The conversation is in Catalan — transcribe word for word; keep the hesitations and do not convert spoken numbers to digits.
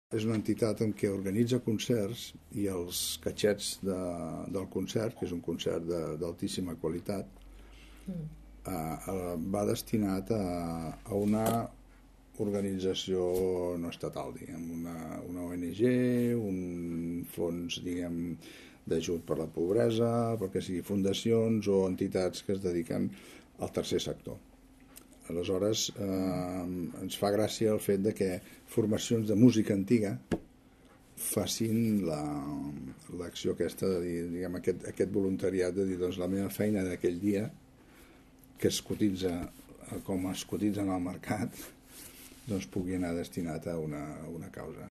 És una entitat en què organitza concerts i els catxets de, del concert, que és un concert d'altíssima qualitat, mm. eh, va destinat a, a una organització no estatal, diguem, una, una O N G, un fons, diguem, d'ajut per la pobresa, perquè sigui fundacions o entitats que es dediquen al tercer sector. Aleshores, eh, ens fa gràcia el fet de que formacions de música antiga facin l'acció aquesta de dir, diguem, aquest, aquest voluntariat de dir, doncs la meva feina d'aquell dia, que es cotitza com es cotitza en el mercat, doncs pugui anar destinat a una, a una causa.